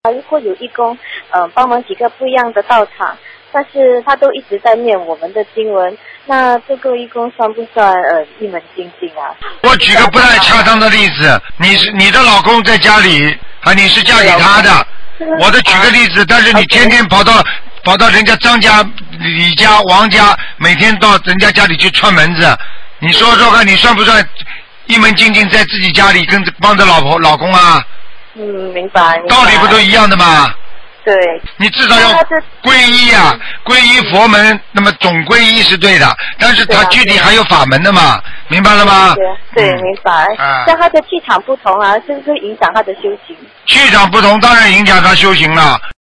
如果有义工帮忙几个不一样的道场，但是他都一直在念我们的经文，那这个义工算不算一门精进啊？ 我举个不太恰当的例子，你的老公在家里啊，你是嫁给他的。我的举个例子，但是你天天跑到人家张家、李家、王家，每天到人家家里去串门子，你说说看，你算不算一门精进在自己家里跟帮着老公啊？ 明白。 道理不都一样的吗？ 对。 你至少要皈依啊，皈依佛门，那么总皈依是对的，但是它具体还有法门的嘛，明白了吗？ 对，明白。像他的气场不同啊，是不是影响他的修行？ 气场不同，当然影响他修行了。